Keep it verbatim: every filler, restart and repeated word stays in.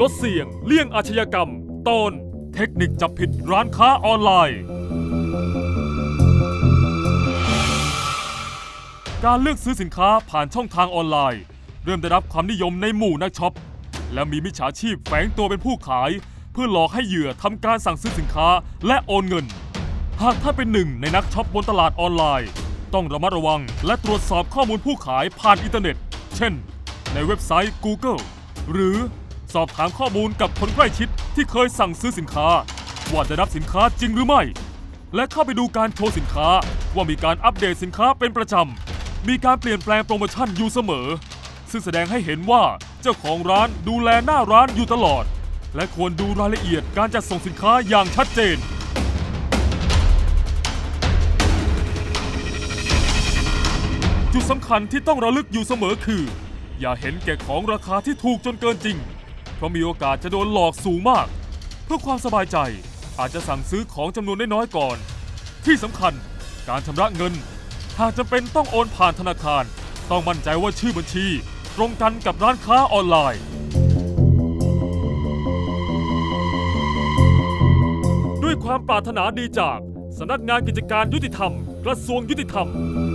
ดเสี่ยงเลี่ยงอาชญากรรมตอนเทคนิคจับผิดร้านค้าออนไลน์การเลือกซื้อสินค้าผ่านช่องทางออนไลน์เริ่มได้รับความนิยมในหมู่นักช็อปและมีมิจฉาชีพแฝงตัวเป็นผู้ขายเพื่อหลอกให้เหยื่อทำการสั่งซื้อสินค้าและโอนเงินหากท่านเป็นหนึ่งในนักช็อปบนตลาดออนไลน์ต้องระมัดระวังและตรวจสอบข้อมูลผู้ขายผ่านอินเทอร์เน็ตเช่นในเว็บไซต์ Google หรือสอบถามข้อมูลกับคนใกล้ชิดที่เคยสั่งซื้อสินค้าว่าได้รับสินค้าจริงหรือไม่และเข้าไปดูการโชว์สินค้าว่ามีการอัปเดตสินค้าเป็นประจำมีการเปลี่ยนแปลงโปรโมชั่นอยู่เสมอซึ่งแสดงให้เห็นว่าเจ้าของร้านดูแลหน้าร้านอยู่ตลอดและควรดูรายละเอียดการจัดส่งสินค้าอย่างชัดเจนจุดสำคัญที่ต้องระลึกอยู่เสมอคืออย่าเห็นแก่ของราคาที่ถูกจนเกินจริงเพราะมีโอกาสจะโดนหลอกสูงมากเพื่อความสบายใจอาจจะสั่งซื้อของจำนวนน้อยๆก่อนที่สำคัญการชำระเงินหากจำเป็นต้องโอนผ่านธนาคารต้องมั่นใจว่าชื่อบัญชีตรงกันกับร้านค้าออนไลน์ด้วยความปรารถนาดีจากสำนักงานกิจการยุติธรรมกระทรวงยุติธรรม